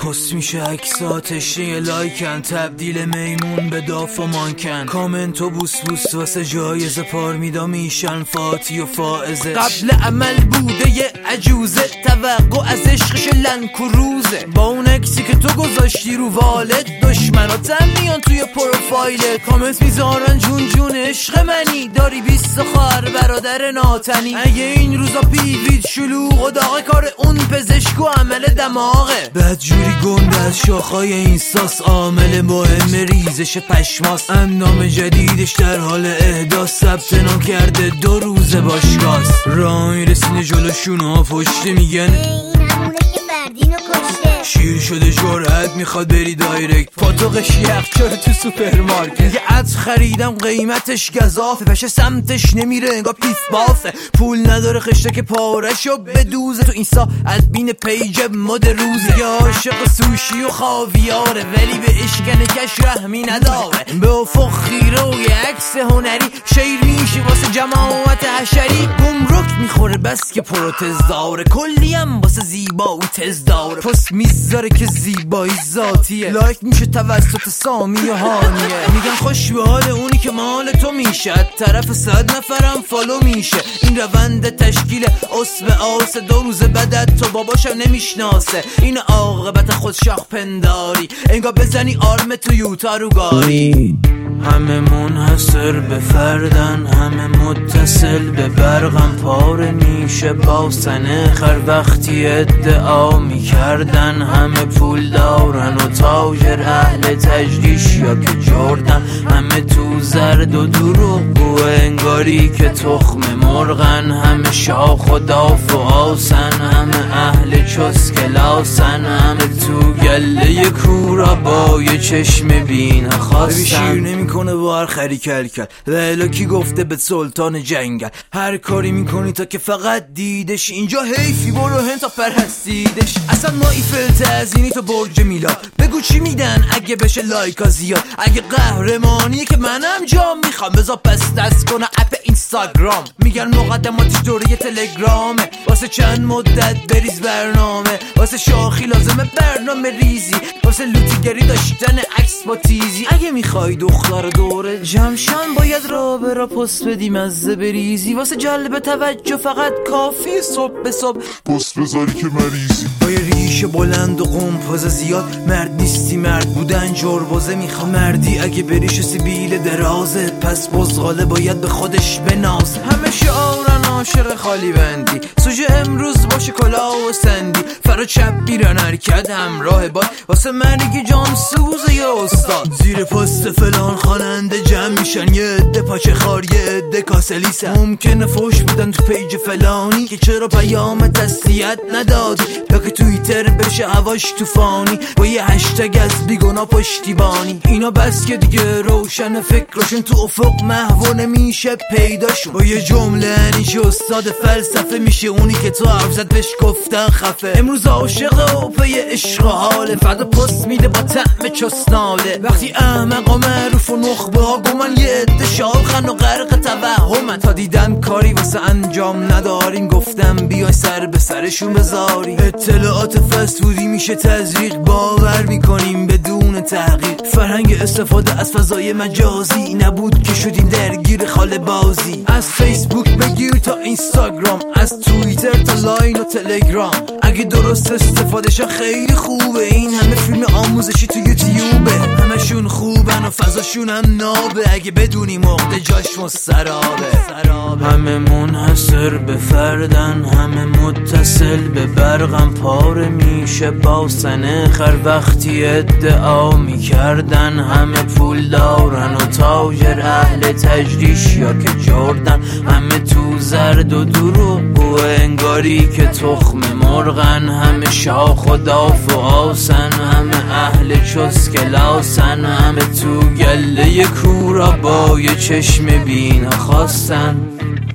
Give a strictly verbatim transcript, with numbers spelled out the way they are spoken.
پست میشه عکساتش یه لایکن، تبدیل میمون به داف و مانکن، کامنت و بوس بوس واسه جایزه پار میدا میشن فاتی و فائزه. قبل عمل بوده یه عجوزه، توقع از عشقش لنک و روزه، با اون اکسی که تو گذاشتی رو والد دشمناتم میان توی پروفایلت، کامنت میذارن جون جون عشق منی، داری بیست خواهر برادر ناتنی. اگه این روزا پیوید شلوغ و داغه، کار اون پزشک و عمل دماغه، بدجوری گنده از شاخهای این ساس، عامل مهم ریزش پشماس، اندام جدیدش در حال احداث، ثبت نام کرده دو روز باشگاهs. راه میرسینه جلوشون ها پشته میگن این همونه که بردینو کشته، شیر شده جرأت میخواد بری دایرکت، پاتوقش یخچال تو سوپرمارکت، یه عطر خریدم قیمتش گزافه، پشه سمتش نمیره انگار پیف بافه، پول نداره خشته که پارشو بدوزه، تو اینستا ادمین پیج مد روزه، یه عاشق سوشی و خاویاره ولی به اشکن کش رحمی نداره، به افق خیره و یه عکس هنری، شیر میشه واسه جماعت حشری، گمرک میخوره بس که پروتز داره، کلی هم واسه زیبا و تز داره، پست میذاره که زیبایی ذاتیه، لایک میشه توسط سامی و هانیه، میگن خوش به حال اونی که مال تو میشه، طرف صد نفرم فالو میشه، این روند تشکیل اسم آسه، دو روز بعد تو باباشم نمیشناسه، این عاقبت خود شاخ پنداری، انگار بزنی آرم تو یوتا رو گاری. همه منحصر به فردن، همه متصل به برقم، پاره میشه با سنخر وقتی ادعا میکردن، همه پول دارن و تاجر اهل تجریش یا که جردن، همه تو زرد و دروغ و انگاری که تخم مرغن، همه شاخ و داف و آسن، همه اهل چسکلاسن، همه تو گله کورا با یه چشم بین خواستن، کنه با هر خری کل کل و الا کی گفته به سلطان جنگل، هر کاری میکنی تا که فقط دیدش، اینجا حیفی برو هن تا پرستیدش، اصلا ما ایفل تزینی تو برج میلاد، بگو چی میدن اگه بشه لایکا زیاد، اگه قهرمانیه که منم جام میخوام، بذار پس دست کنه اپ اینستاگرام، میگن مقدماتش دوره تلگرامه، واسه چند مدت بریز برنامه، واسه شاخی لازمه برنامه ریزی، واسه لوتیگری داشتن عکس با تیزی، اگه میخوای دختر دوره جمشن باید را به را پست بدی مزه بریزی، واسه جلب توجه فقط کافی صبح به صبح پست بذاری که مریضی، با یه ریش بلند و قمپاز زیاد، مرد نیستی مرد بودن جربازه میخوا، مردی اگه بریش سیبیل درازه، پس بزغاله باید به خودش بنازه، همه شعارن عاشق خالی بندی، سوژه امروز باشه کلاه و سندی، فرا چپ بیرن حرکت همراه باد، واسه مرگ جان سوزه یا استاد، زیر پست فلان خواننده جمع میشن، یه عده پاچه خار یه عده کاسلیسن، ممکنه فوش بدن تو پیج فلانی که چرا پیام تسلیت ندادی، تا که توییتر بشه هواش توفانی، با یه هشتگ از بیگنا پشتیبانی، اینا بس که دیگه روشن فکرشون تو افق محو نمیشه پیداشون، با یه جمله انیش استاد فلسفه میشه اونی که تو حرف زد بهش گفتن خفه، امروز عاشق و پی عشق و حاله، فردا پست میده با طعم چسناله، وقتی احمق و معروف و نخبه ها گمن، یه عده شاخن و غرق توهمن، تا دیدن کاری واسه انجام ندارین گفتم بیای سر به سرشون بذاری، اطلاعات فستفودی میشه تزریق، باور میکنیم بدون تحقیق، فرهنگ استفاده از فضای مجازی نبود که شدیم درگیر خاله بازی، از فیسبوک بگیر تا اینستاگرام، از توییتر تا لاین و تلگرام، اگه درست استفادهشن خیلی خوبه، این همه فیلم آموزشی تو یوتیوبه، همشون خوبن و فضاشون هم نابه، اگه بدونی مقده جاش مسترابه، همه منحصر به فردن، همه متصل به برقم، پاره میشه با سنخر وقتی ادعا میکردن، همه پول دارن و تاجر اهل تجریش یا که جردن، همه تو زرد و دروغ و انگاری که تخم مرغن، همه شاخ و داف و آسن، همه اهل چسکلاسن، همه تو گله کورا با یه چشم بین خواستن.